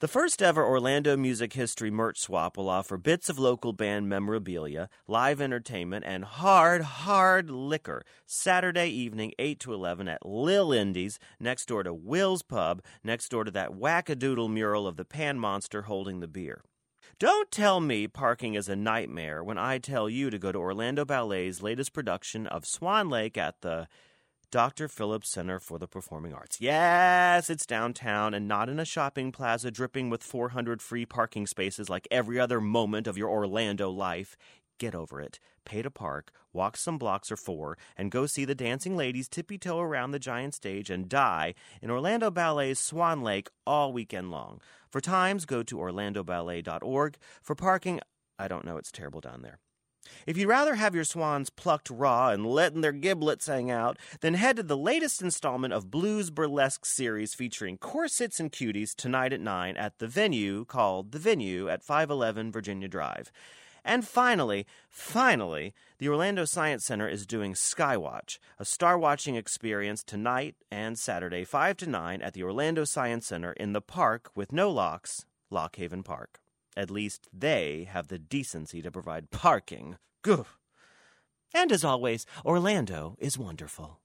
The first ever Orlando Music History merch swap will offer bits of local band memorabilia, live entertainment, and hard liquor. Saturday evening, 8 to 11 at Lil Indy's, next door to Will's Pub, next door to that wackadoodle mural of the Pan Monster holding the beer. Don't tell me parking is a nightmare when I tell you to go to Orlando Ballet's latest production of Swan Lake at the Dr. Phillips Center for the Performing Arts. Yes, it's downtown and not in a shopping plaza dripping with 400 free parking spaces like every other moment of your Orlando life. Get over it. Pay to park, walk some blocks or 4, and go see the dancing ladies tippy-toe around the giant stage and die in Orlando Ballet's Swan Lake all weekend long. For times, go to orlandoballet.org. For parking, I don't know, it's terrible down there. If you'd rather have your swans plucked raw and letting their giblets hang out, then head to the latest installment of Blues Burlesque series featuring corsets and cuties tonight at 9 at the venue called The Venue at 511 Virginia Drive. And finally, the Orlando Science Center is doing Skywatch, a star-watching experience tonight and Saturday 5 to 9 at the Orlando Science Center in the park with no locks, Lock Haven Park. At least they have the decency to provide parking. Goo! And as always, Orlando is wonderful.